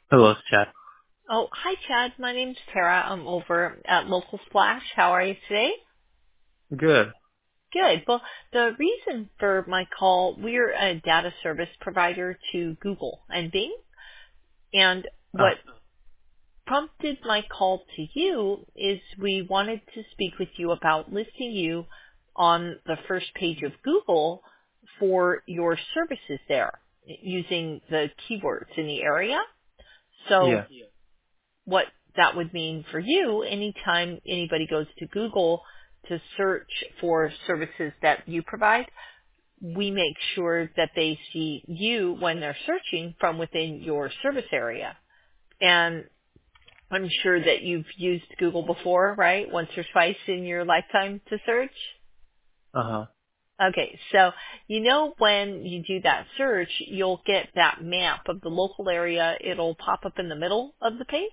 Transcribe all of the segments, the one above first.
Hello, Chad. Oh, hi, Chad. My name's Tara. I'm over at Local Splash. How are you today? Good. Good. Well, the reason for my call, we're a data service provider to Google and Bing. And Uh, what prompted my call to you is we wanted to speak with you about listing you on the first page of Google for your services there using the keywords in the area. So yeah. what that would mean for you anytime anybody goes to Google to search for services that you provide, we make sure that they see you when they're searching from within your service area. And I'm sure that you've used Google before, right? Once or twice in your lifetime to search. Uh-huh. Okay, so when you do that search, you'll get that map of the local area. It'll pop up in the middle of the page.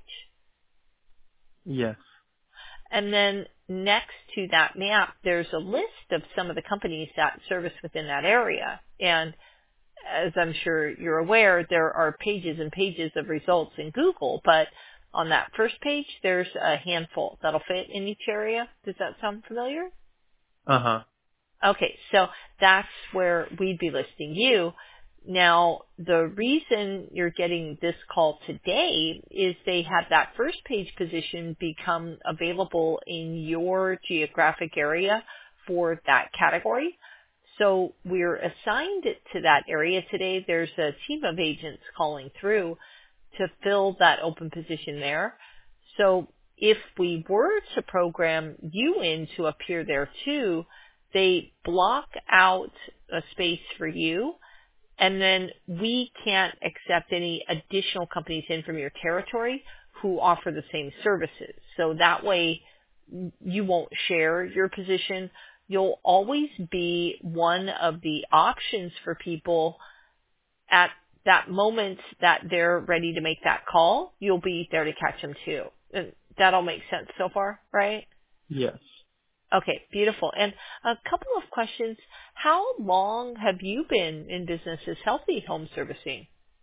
Yes. And then next to that map, there's a list of some of the companies that service within that area. And as I'm sure you're aware, there are pages and pages of results in Google, but on that first page, there's a handful that'll fit in each area. Does that sound familiar? Uh-huh. Okay, so that's where we'd be listing you. Now, the reason you're getting this call today is they have that first page position become available in your geographic area for that category. So we're assigned it to that area today. There's a team of agents calling through to fill that open position there. So if we were to program you in to appear there too, they block out a space for you, and then we can't accept any additional companies in from your territory who offer the same services. So that way you won't share your position. You'll always be one of the options for people at that moment that they're ready to make that call. You'll be there to catch them too. And that all makes sense so far, right? Yes. Okay, beautiful. And a couple of questions. How long have you been in business as Healthy Home Servicing?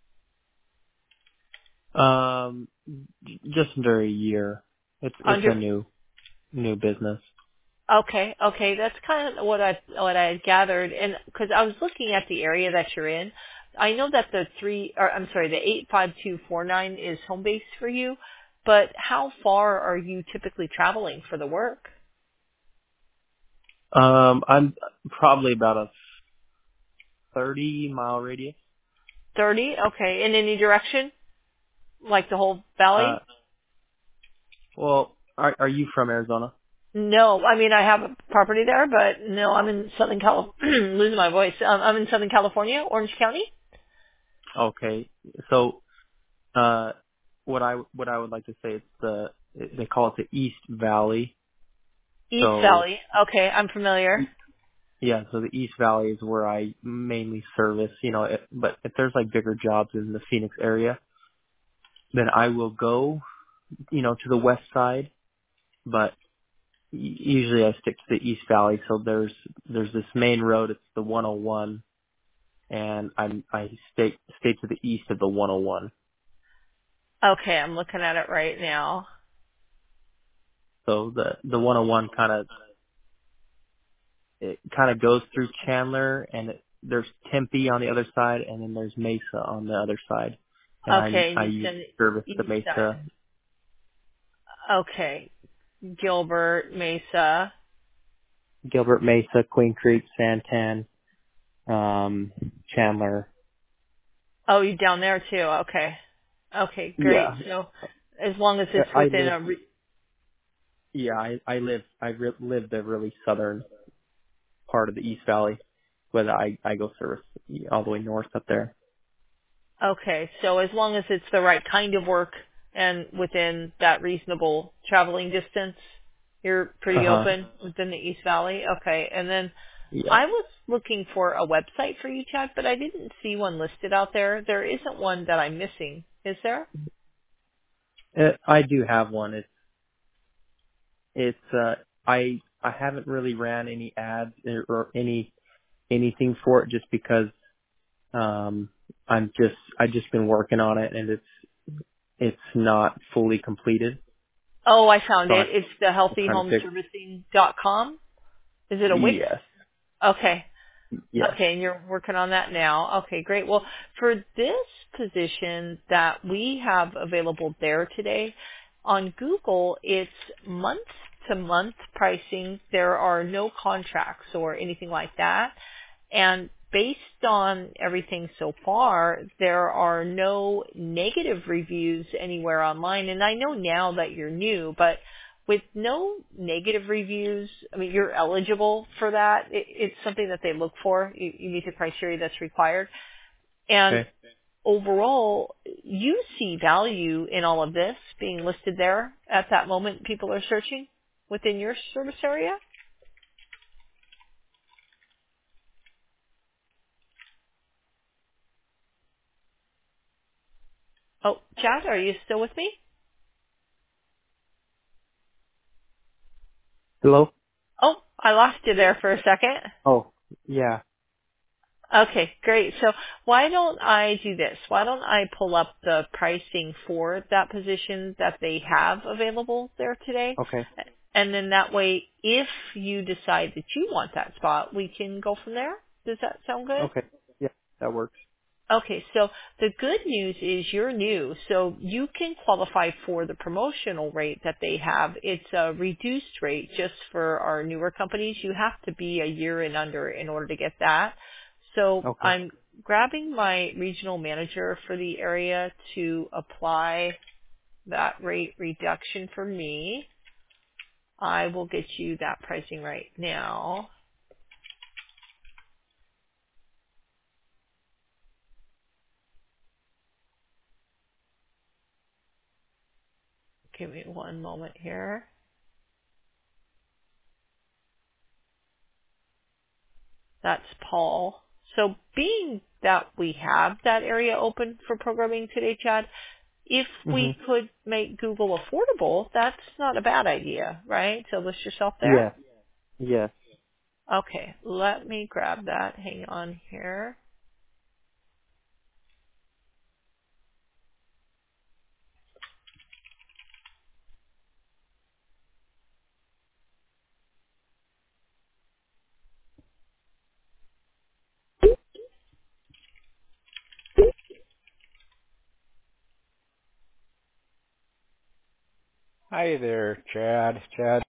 Just under a year. It's a Under new business. okay, that's kind of what I had gathered, and because I was looking at the area that you're in, I know that the 85249 is home base for you, but how far are you typically traveling for the work? I'm probably about a 30-mile radius. 30, okay, in any direction, like the whole Uh, valley? well, are you from Arizona? No, I mean I have a property there, but no, I'm in Southern California. Losing my voice. I'm in Southern California, Orange County, Okay. So, uh, what I would like to say is they call it the East Valley. East So, Valley. Okay, I'm familiar. yeah, so the East Valley is where I mainly service, but if there's like bigger jobs in the Phoenix area, then I will go, to the west side, but usually I stick to the East Valley. So there's this main road, it's the 101, and I stay to the east of the 101. Okay, I'm looking at it right now. So the 101 kind of goes through Chandler, and there's Tempe on the other side, and then there's Mesa on the other side, and Okay, I you use said service the east Mesa. side. Okay, Gilbert Mesa. Gilbert Mesa, Queen Creek, Santan, Chandler. Oh, you down there too. Okay. Okay, great. Yeah, So as long as it's I within live. a Yeah, I live the really southern part of the East Valley, but I go service all the way north up there. okay, so as long as it's the right kind of work and within that reasonable traveling distance, you're Uh pretty huh. open within the East Valley. Okay, and then Yeah. I was looking for a website for you, Chad, but I didn't see one listed out there. There isn't one that I'm missing, is there? I do have one. It's I haven't really ran any ads or anything for it just because I just been working on it, and it's not fully completed. Oh, I found So it. It's the I'm trying to figure. healthyhomeservicing.com. Is it a Wix? Yes. Okay. Yes. Okay, and you're working on that now. Okay, great. Well, for this position that we have available there today, on Google, it's month-to-month pricing. There are no contracts or anything like that. And based on everything so far, there are no negative reviews anywhere online. And I know now that you're new, but with no negative reviews, I mean, you're eligible for that. It's something that they look for. You meet the criteria that's required. And Okay. overall, you see value in all of this being listed there at that moment people are searching within your service area. Oh, Chad, are you still with me? Hello? Oh, I lost you there for a second. Oh, yeah. Okay, great. So why don't I do this? Why don't I pull up the pricing for that position that they have available there today? Okay. And then that way, if you decide that you want that spot, we can go from there. Does that sound good? Okay. Yeah, that works. Okay, so the good news is you're new, so you can qualify for the promotional rate that they have. It's a reduced rate just for our newer companies. You have to be a year and under in order to get that. So Okay. I'm grabbing my regional manager for the area to apply that rate reduction for me. I will get you that pricing right now. Give me one moment here. That's Paul. So being that we have that area open for programming today, Chad, if we Mhm. could make Google affordable, that's not a bad idea, right? So list yourself there. Yeah. Yes. Okay, let me grab that. Hang on here. Hi there, Chad. Chad